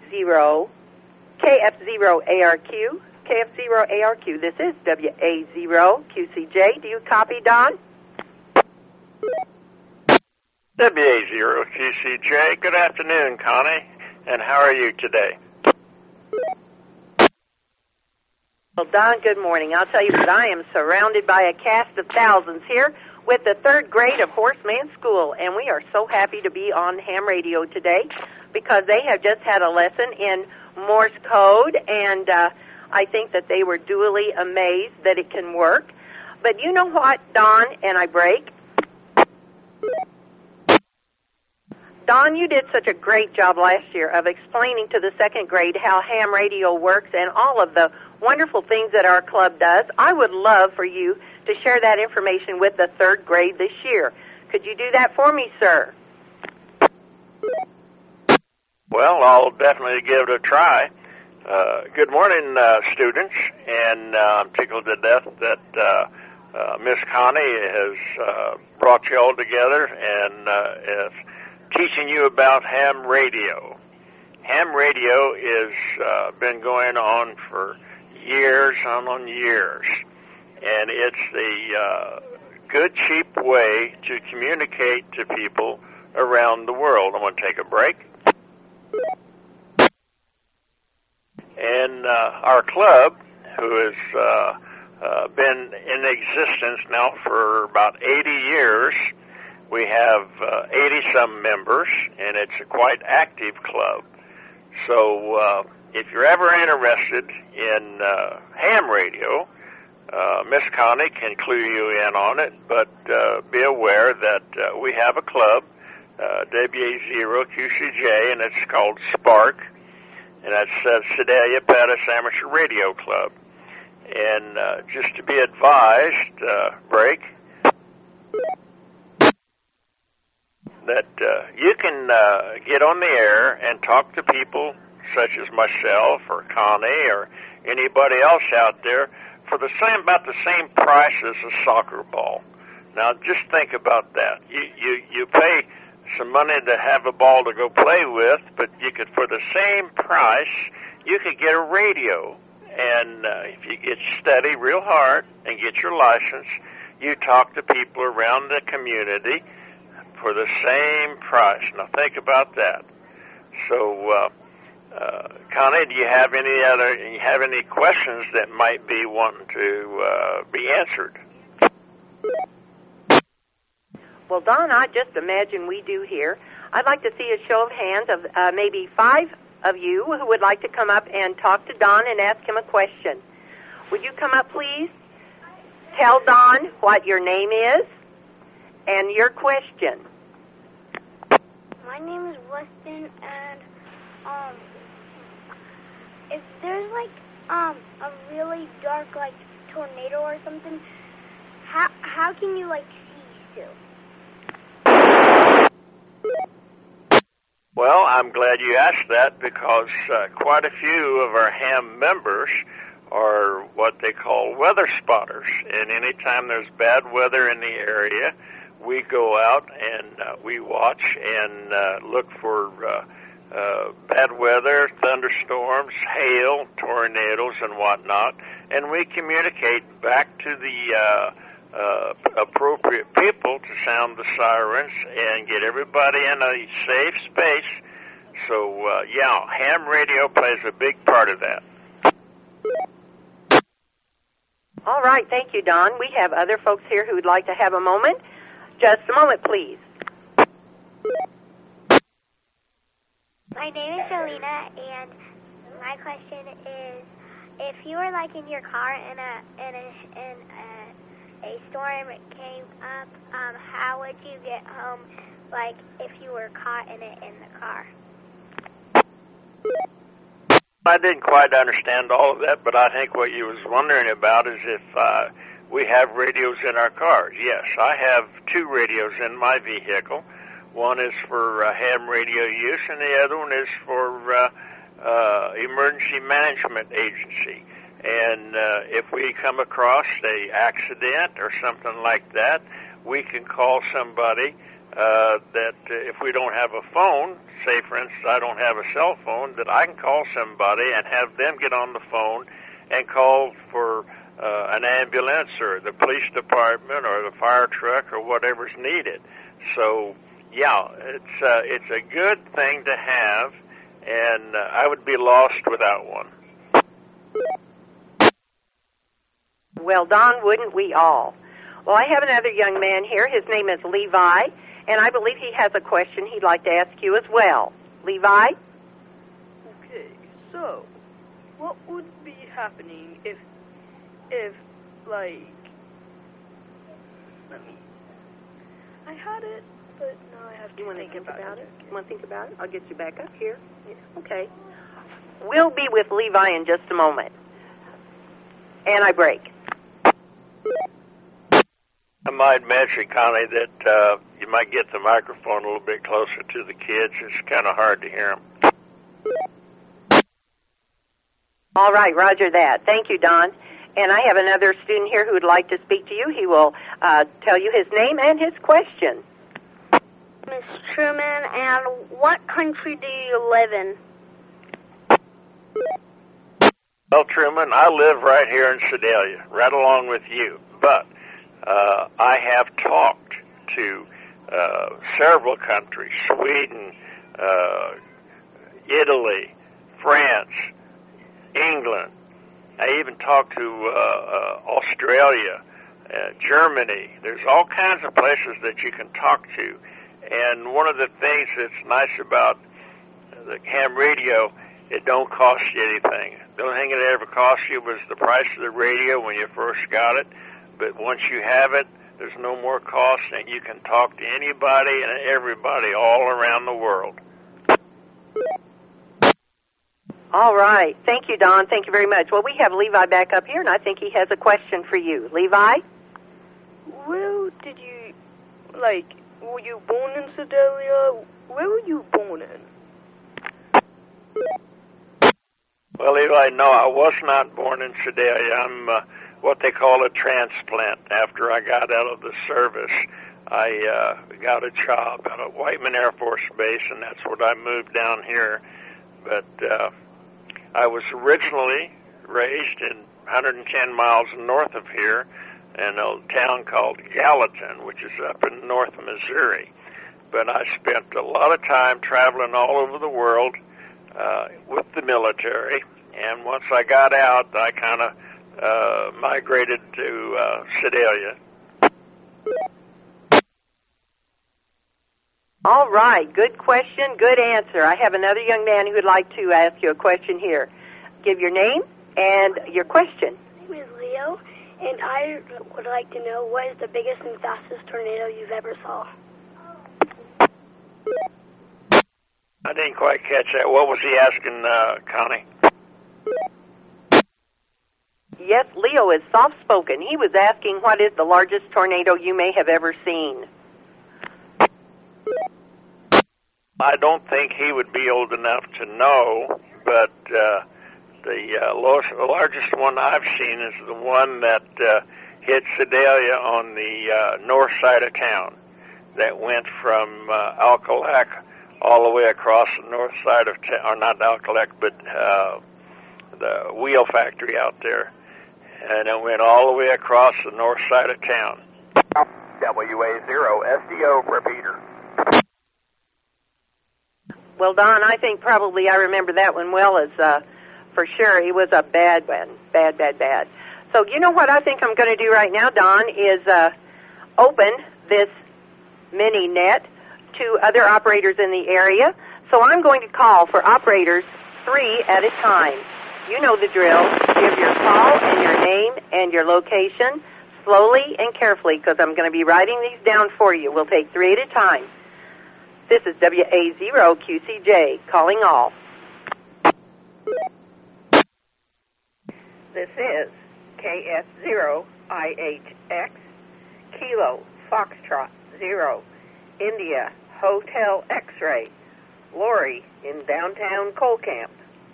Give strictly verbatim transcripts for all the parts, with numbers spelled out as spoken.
zero, K F zero A R Q, K F zero A R Q. This is W A zero Q C J. Do you copy, Don? W A zero Q C J. Good afternoon, Connie. And how are you today? Well, Don, good morning. I'll tell you that I am surrounded by a cast of thousands here with the third grade of Horseman School, and we are so happy to be on ham radio today because they have just had a lesson in Morse code, and uh, I think that they were duly amazed that it can work. But you know what, Don, and I break? Don, you did such a great job last year of explaining to the second grade how ham radio works and all of the wonderful things that our club does. I would love for you to share that information with the third grade this year. Could you do that for me, sir? Well, I'll definitely give it a try. Uh, good morning, uh, students, and uh, I'm tickled to death that uh, uh, Miss Connie has uh, brought you all together and uh, is teaching you about ham radio. Ham radio is uh, been going on for years and on years, and it's the uh, good, cheap way to communicate to people around the world. I'm going to take a break. And uh, our club, who has uh, uh, been in existence now for about eighty years, we have uh, eighty-some members, and it's a quite active club. So uh, if you're ever interested in uh, ham radio, uh, Miss Connie can clue you in on it, but uh, be aware that uh, we have a club, uh, W A zero Q C J, and it's called Spark, and that's uh, Sedalia Pettis Amateur Radio Club. And uh, just to be advised, uh, break, that uh, you can uh, get on the air and talk to people such as myself or Connie or anybody else out there for the same, about the same price as a soccer ball. Now, just think about that. You you you pay some money to have a ball to go play with, but you could, for the same price, you could get a radio. And uh, if you get study real hard and get your license, you talk to people around the community for the same price. Now, think about that. So, uh, uh, Connie, do you have any other? You have any questions that might be wanting to uh, be answered? Well, Don, I just imagine we do here. I'd like to see a show of hands of uh, maybe five of you who would like to come up and talk to Don and ask him a question. Would you come up, please? Tell Don what your name is and your question. My name is Weston, and um, if there's like um a really dark like tornado or something, how how can you like see still? Well, I'm glad you asked that because uh, quite a few of our ham members are what they call weather spotters. And anytime there's bad weather in the area, we go out and uh, we watch and uh, look for uh, uh, bad weather, thunderstorms, hail, tornadoes, and whatnot. And we communicate back to the uh, Uh, appropriate people to sound the sirens and get everybody in a safe space. So, uh, yeah, ham radio plays a big part of that. All right, thank you, Don. We have other folks here who would like to have a moment. Just a moment, please. My name is Selena, and my question is, if you were like in your car and a and a and a a storm came up, um, how would you get home, like, if you were caught in it in the car? I didn't quite understand all of that, but I think what you was wondering about is if uh, we have radios in our cars. Yes, I have two radios in my vehicle. One is for uh, ham radio use, and the other one is for uh, uh, emergency management agency. And uh, if we come across a accident or something like that, we can call somebody uh, uh, that if we don't have a phone, say, for instance, I don't have a cell phone, that I can call somebody and have them get on the phone and call for uh, an ambulance or the police department or the fire truck or whatever's needed. So, yeah, it's uh, it's a good thing to have, and uh, I would be lost without one. Well, Don, wouldn't we all? Well, I have another young man here. His name is Levi, and I believe he has a question he'd like to ask you as well. Levi? Okay, so what would be happening if, if, like, let me, I had it, but now I have to you want think, to think about, about it. it. You want to think about it? I'll get you back up here. Yeah. Okay. We'll be with Levi in just a moment. And I break. I might mention, Connie, that uh, you might get the microphone a little bit closer to the kids. It's kind of hard to hear them. All right, roger that. Thank you, Don. And I have another student here who would like to speak to you. He will uh, tell you his name and his question. Miss Truman, and what country do you live in? Well, Truman, I live right here in Sedalia, right along with you. But uh, I have talked to uh, several countries, Sweden, uh, Italy, France, England. I even talked to uh, uh, Australia, uh, Germany. There's all kinds of places that you can talk to. And one of the things that's nice about the ham radio, it don't cost you anything. The only thing it ever cost you was the price of the radio when you first got it. But once you have it, there's no more cost, and you can talk to anybody and everybody all around the world. All right. Thank you, Don. Thank you very much. Well, we have Levi back up here, and I think he has a question for you. Levi? Where did you, like, were you born in Sedalia? Where were you born in? Well, Levi, no, I was not born in Sedalia. I'm uh, what they call a transplant. After I got out of the service, I uh, got a job at a Whiteman Air Force Base, and that's what I moved down here. But uh, I was originally raised in one hundred ten miles north of here in a town called Gallatin, which is up in north Missouri. But I spent a lot of time traveling all over the world uh, with the military, and once I got out, I kind of uh, migrated to uh, Sedalia. All right. Good question, good answer. I have another young man who would like to ask you a question here. Give your name and your question. My name is Leo, and I would like to know what is the biggest and fastest tornado you've ever saw? I didn't quite catch that. What was he asking, uh, Connie? Yes, Leo is soft-spoken. He was asking what is the largest tornado you may have ever seen. I don't think he would be old enough to know, but uh, the uh, lowest, largest one I've seen is the one that uh, hit Sedalia on the uh, north side of town. That went from uh, Alcalac all the way across the north side of town, or not Alcalac, but uh, the wheel factory out there. And it went all the way across the north side of town. W A zero S D O repeater. Well, Don, I think probably I remember that one well as uh, for sure. It was a bad one. Bad, bad, bad. So you know what I think I'm going to do right now, Don, is uh, open this mini net to other operators in the area. So I'm going to call for operators three at a time. You know the drill. Give your call and your name and your location slowly and carefully, because I'm going to be writing these down for you. We'll take three at a time. This is W A zero Q C J calling all. This is K S zero I H X Kilo Foxtrot zero India Hotel X-Ray Lori in downtown Coal Camp.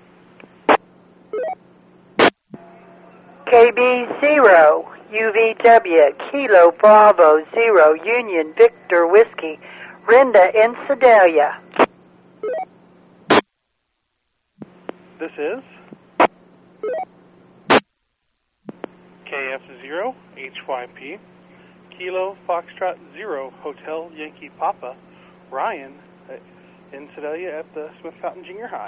K B zero U V W Kilo Bravo zero Union Victor Whiskey Brenda in Sedalia. This is K F zero H Y P, Kilo Foxtrot zero Hotel Yankee Papa, Ryan in Sedalia at the Smith Fountain Junior High.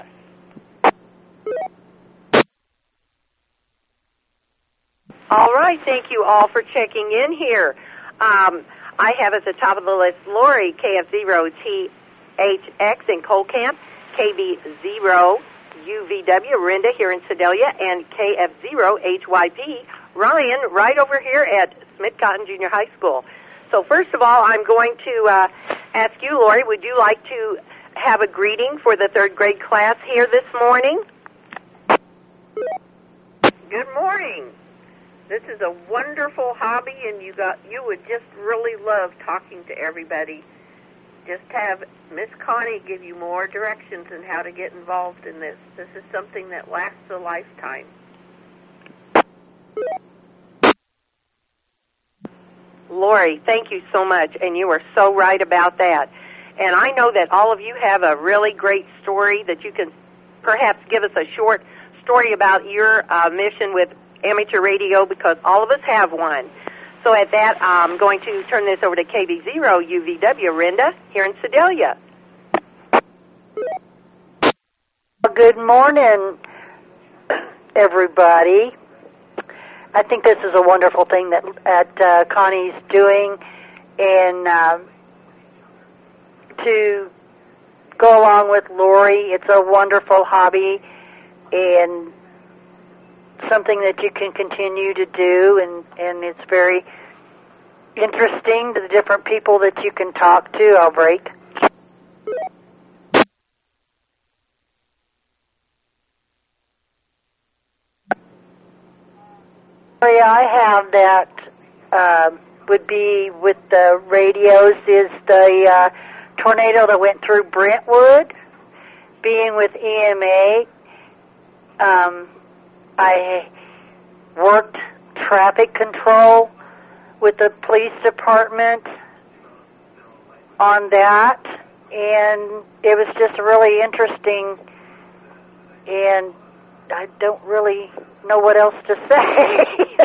All right, thank you all for checking in here. Um, I have at the top of the list Lori, K F zero T H X in Colcamp, K B zero U V W, Rinda here in Sedalia, and K F zero H Y P, Ryan, right over here at Smith Cotton Junior High School. So first of all, I'm going to uh, ask you, Lori, would you like to have a greeting for the third grade class here this morning? Good morning. This is a wonderful hobby, and you got you would just really love talking to everybody. Just have Miss Connie give you more directions on how to get involved in this. This is something that lasts a lifetime. Lori, thank you so much, and you are so right about that. And I know that all of you have a really great story that you can perhaps give us a short story about your uh, mission with amateur radio, because all of us have one. So at that, I'm going to turn this over to K B zero U V W, Rinda, here in Sedalia. Good morning, everybody. I think this is a wonderful thing that, that uh, Connie's doing, and uh, to go along with Lori, it's a wonderful hobby, and something that you can continue to do, and, and it's very interesting to the different people that you can talk to. I'll break. Area I have that uh, would be with the radios is the uh, tornado that went through Brentwood, being with E M A. Um, I worked traffic control with the police department on that, and it was just really interesting, and I don't really know what else to say.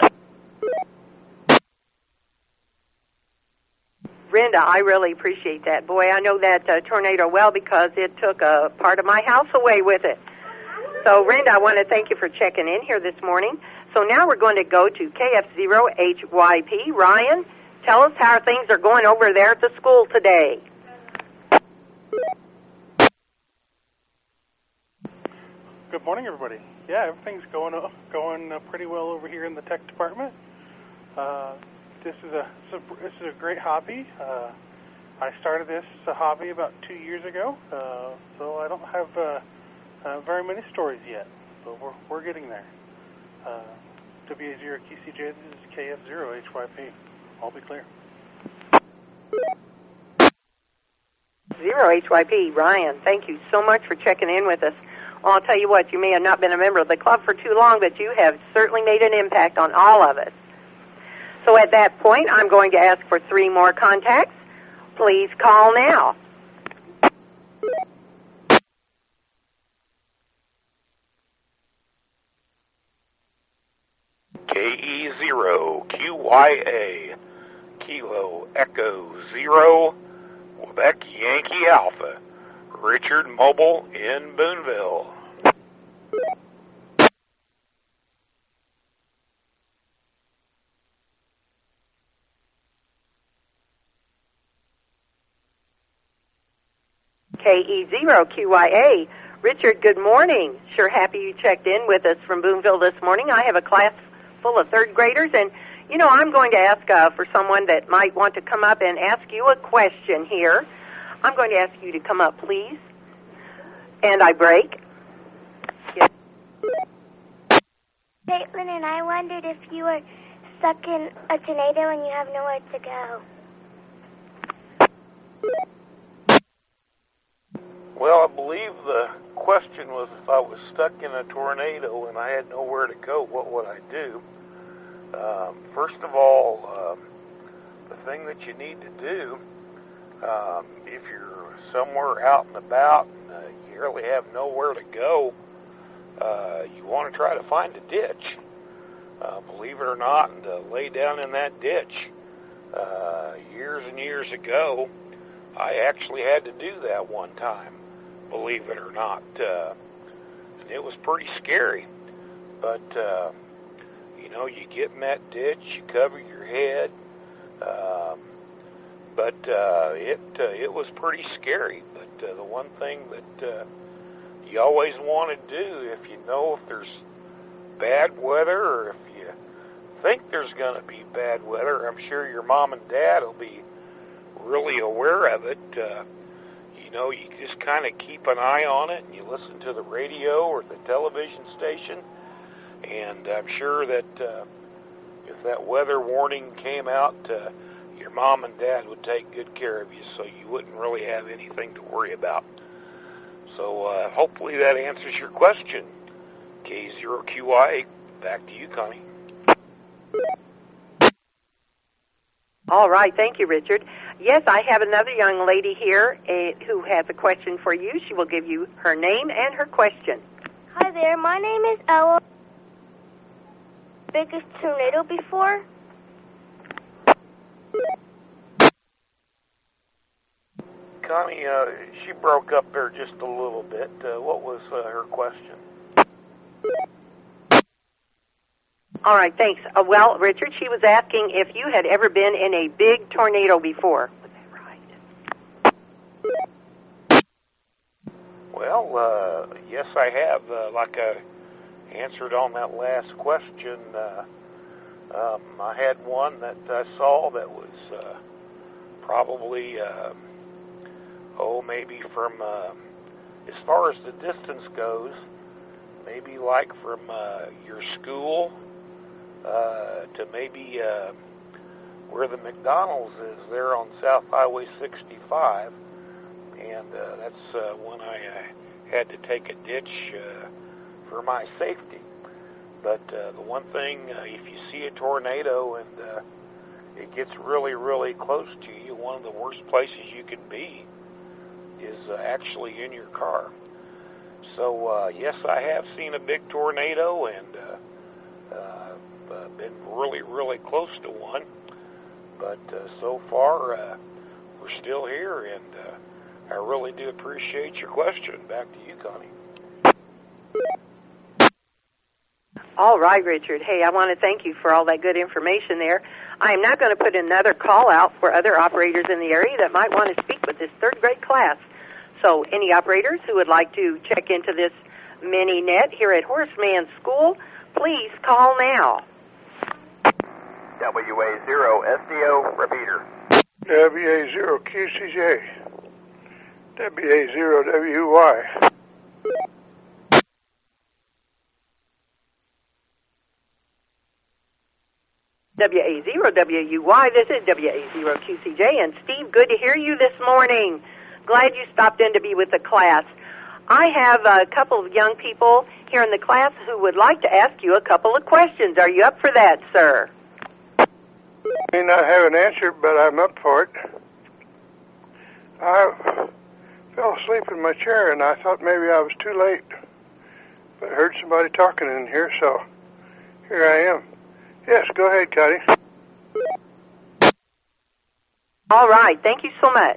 Rinda, I really appreciate that. Boy, I know that uh, tornado well because it took a part of my house away with it. So, Rinda, I want to thank you for checking in here this morning. So now we're going to go to K F zero H Y P. Ryan, tell us how things are going over there at the school today. Good morning, everybody. Yeah, everything's going uh, going uh, pretty well over here in the tech department. Uh, this is a this is a great hobby. Uh, I started this a hobby about two years ago, uh, so I don't have uh, uh, very many stories yet, but we're we're getting there. Uh, W A zero Q C J, this is K F zero H Y P. I'll be clear. Zero H Y P, Ryan, thank you so much for checking in with us. Well, I'll tell you what, you may have not been a member of the club for too long, but you have certainly made an impact on all of us. So at that point, I'm going to ask for three more contacts. Please call now. K E zero Q Y A, Kilo Echo zero, Quebec Yankee Alpha, Richard Mobile in Boonville. K E zero Q Y A. Richard, good morning. Sure happy you checked in with us from Boonville this morning. I have a class full of third graders, and, you know, I'm going to ask uh, for someone that might want to come up and ask you a question here. I'm going to ask you to come up, please. And I break. Yes. Caitlin, and I wondered if you were stuck in a tornado and you have nowhere to go. Well, I believe the question was if I was stuck in a tornado and I had nowhere to go, what would I do? Um, first of all, um, the thing that you need to do Um, if you're somewhere out and about, and, uh, you really have nowhere to go, uh, you want to try to find a ditch. Uh, believe it or not, and uh, lay down in that ditch. Uh, years and years ago, I actually had to do that one time, believe it or not. Uh, and it was pretty scary. But, uh, you know, you get in that ditch, you cover your head. Um, but uh, it uh, it was pretty scary. But uh, the one thing that uh, you always want to do, if you know if there's bad weather or if you think there's going to be bad weather, I'm sure your mom and dad will be really aware of it. Uh, you know, you just kind of keep an eye on it, and you listen to the radio or the television station, and I'm sure that uh, if that weather warning came out, uh, your mom and dad would take good care of you, so you wouldn't really have anything to worry about. So uh, hopefully that answers your question. K zero Q I, back to you, Connie. All right, thank you, Richard. Yes, I have another young lady here uh, who has a question for you. She will give you her name and her question. Hi there, my name is Ella. Biggest tornado before? Connie, uh, she broke up there just a little bit. Uh, what was uh, her question? All right, thanks. Uh, well, Richard, she was asking if you had ever been in a big tornado before. Was that right? Well, uh, yes, I have. Uh, like I answered on that last question, uh, um, I had one that I saw that was uh, probably, uh, oh, maybe from, uh, as far as the distance goes, maybe like from uh, your school uh, to maybe uh, where the McDonald's is there on South Highway sixty-five. And uh, that's uh, when I uh, had to take a ditch uh, for my safety. But uh, the one thing, uh, if you see a tornado and uh, it gets really, really close to you, one of the worst places you can be is uh, actually in your car. So, uh, yes, I have seen a big tornado and uh, uh, been really, really close to one. But uh, so far, uh, we're still here, and uh, I really do appreciate your question. Back to you, Connie. All right, Richard. Hey, I want to thank you for all that good information there. I am now going to put another call out for other operators in the area that might want to speak with this third grade class. So any operators who would like to check into this mini net here at Horseman School, please call now. W A zero S D O repeater. W A zero Q C J. W A zero W Y. W A zero W U Y, this is W A zero Q C J, and Steve, good to hear you this morning. Glad you stopped in to be with the class. I have a couple of young people here in the class who would like to ask you a couple of questions. Are you up for that, sir? I may not have an answer, but I'm up for it. I fell asleep in my chair, and I thought maybe I was too late. But I heard somebody talking in here, so here I am. Yes, go ahead, Cuddy. All right, thank you so much.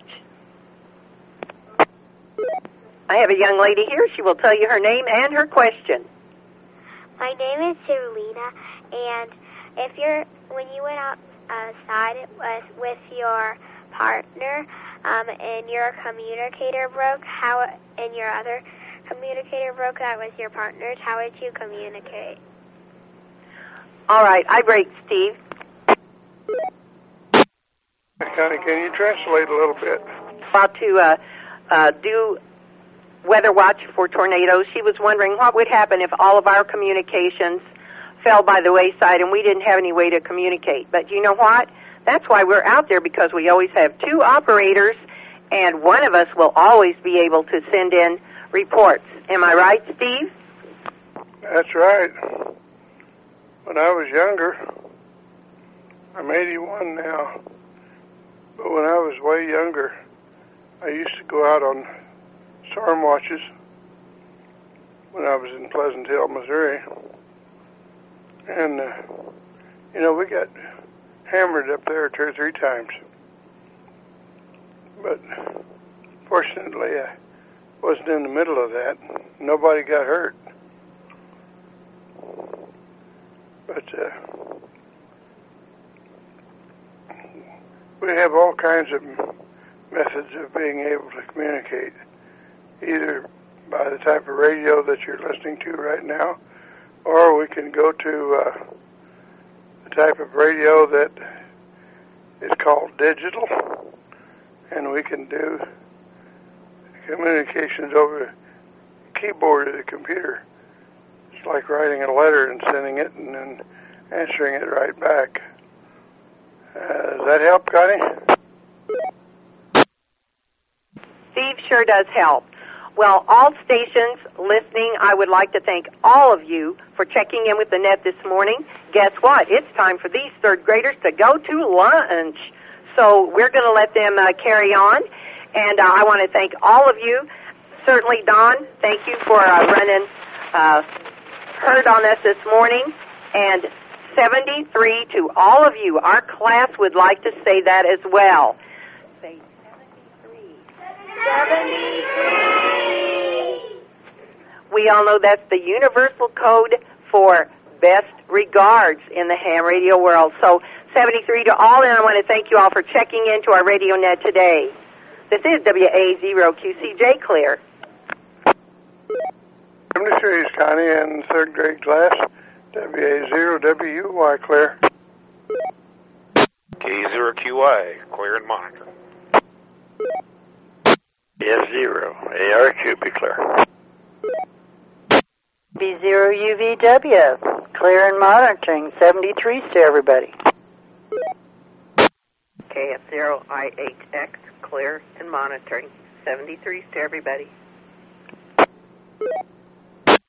I have a young lady here. She will tell you her name and her question. My name is Serlina, and if you're when you went outside with with your partner, um, and your communicator broke, how and your other communicator broke, that was your partner's, how would you communicate? All right, I break, Steve. Connie, can you translate a little bit? About to uh, uh, do weather watch for tornadoes. She was wondering what would happen if all of our communications fell by the wayside and we didn't have any way to communicate. But you know what? That's why we're out there, because we always have two operators, and one of us will always be able to send in reports. Am I right, Steve? That's right. When I was younger, I'm eighty-one now, but when I was way younger, I used to go out on storm watches when I was in Pleasant Hill, Missouri. And, uh, you know, we got hammered up there two or three times. But fortunately, I wasn't in the middle of that. Nobody got hurt. But uh, we have all kinds of methods of being able to communicate, either by the type of radio that you're listening to right now, or we can go to uh, the type of radio that is called digital, and we can do communications over the keyboard of the computer. It's like writing a letter and sending it and then answering it right back. Uh, does that help, Connie? Steve sure does help. Well, all stations listening, I would like to thank all of you for checking in with the net this morning. Guess what? It's time for these third graders to go to lunch. So we're going to let them uh, carry on. And uh, I want to thank all of you. Certainly, Don, thank you for uh, running uh, herd on us this morning. And seventy-three to all of you. Our class would like to say that as well. Say seventy-three. seventy-three. We all know that's the universal code for best regards in the ham radio world. So seventy-three to all, and I want to thank you all for checking into our radio net today. This is W A zero Q C J Clear. seventy-three is Connie and third grade class. W A zero W Y Clear. K zero Q Y, clear and monitor. S zero A R Q, be clear. B zero U V W, clear and monitoring. seventy-threes to everybody. K F zero I H X, clear and monitoring. seventy-threes to everybody.